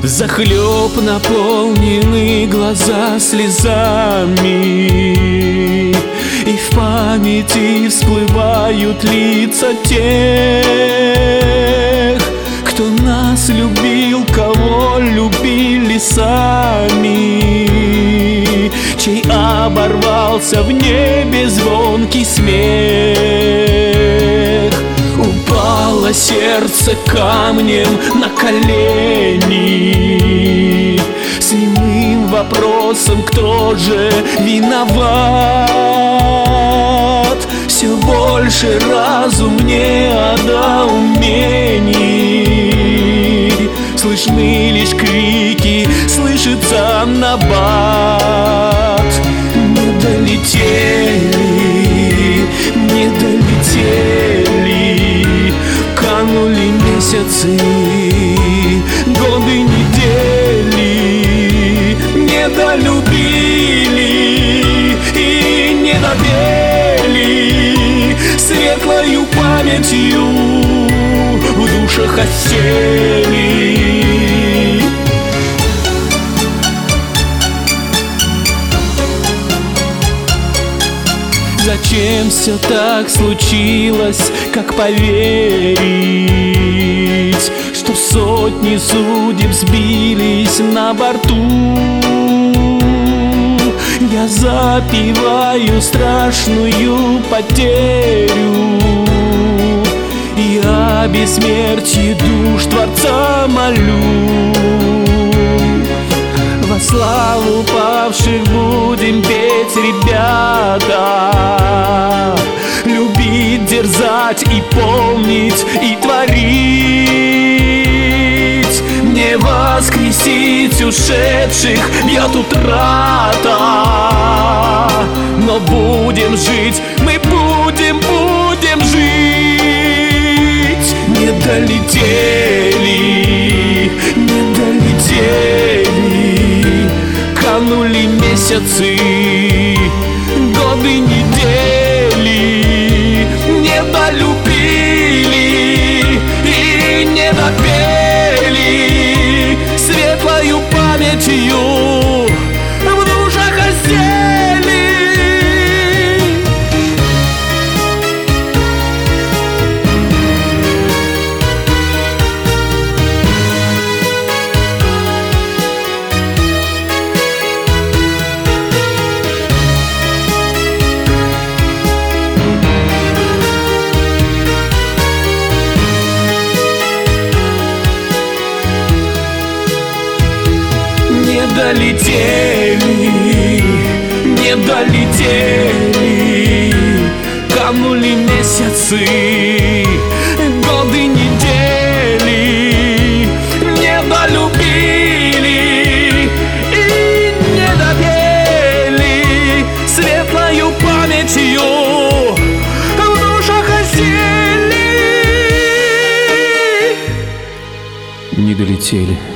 Взахлеб наполнены глаза слезами, и в памяти всплывают лица тех, кто нас любил, кого любили сами, чей оборвался в небе звонкий смех. Упало сердце камнем на колени с немым вопросом: кто же виноват? Все больше разум недоумений, слышны лишь крики, слышится набат. Не долетели, не долетели, канули месяцы, годы, недели. Не долюбили и не допели, светлою памятью в душах осели. Зачем все так случилось, как поверить, что сотни судеб сбились на борту? Я запиваю страшную потерю и о бессмертии душ Творца молю. Во славу павших будем петь, ребята, любить, дерзать и помнить, и творить. Не воскресить ушедших бьет утрата, но будем жить, мы будем жить. Не долетели, не долетели, канули месяцы, годы, недели. Не долюбили и не допели, светлою памятью в душах осели. Не долетели, не долетели, канули месяцы, годы, недели. Не долюбили и не допели, светлою памятью в душах осели. Не долетели.